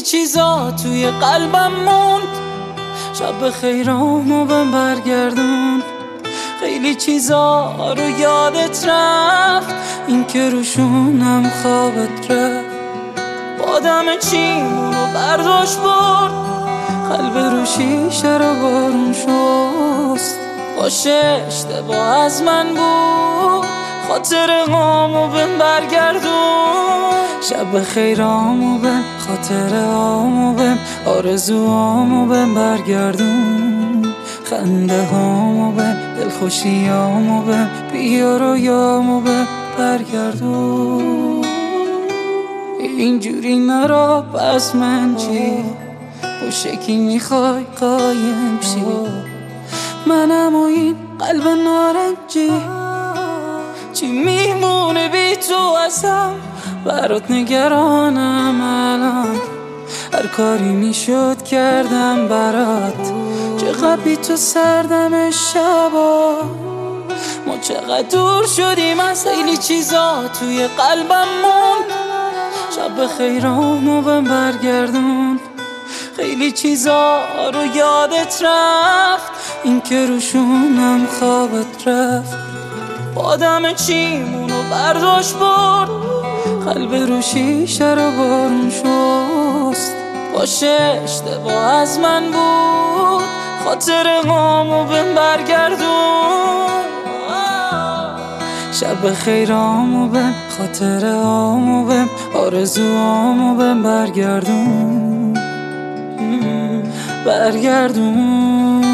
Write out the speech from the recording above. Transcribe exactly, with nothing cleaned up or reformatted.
چیزا توی قلبم موند، شب خیرامو بهم برگردون. خیلی چیزا رو یادت رفت، این که روشونم خوابت رفت. بادم چیمونو برداشت برد، قلب رو شیشه رو بارون شست. باشه اشتباه از من بود، خاطر هامو بهم برگردون. شب خیرامو بهم، خاطر هامو بهم، آرزوهامو بهم برگردون. خنده هامو بهم، دلخوشیامو بهم، بیا رویامو بهم برگردون. اینجوری نرا پس من چی؟ با شکی میخوای قایم شی؟ منم و این قلب نارنجی، چی میمونه بی تو ازم؟ برات نگرانم الان، هر کاری میشد کردم برات. چقدر بی تو سردم شبا، ما چقدر دور شدیم از خیلی چیزا توی قلبم موند. شب خیرامو بهم برگردون. خیلی چیزا رو یادت رفت، این که روشونم خوابت رفت. بادم چیمونو برداشت برد، قلب رو شیشه رو بارون شست. باشه اشتباه از من بود، خاطر هامو بهم برگردون. شب خیرامو بهم، خاطر هامو بهم، آرزوهامو بهم برگردون. برگردون.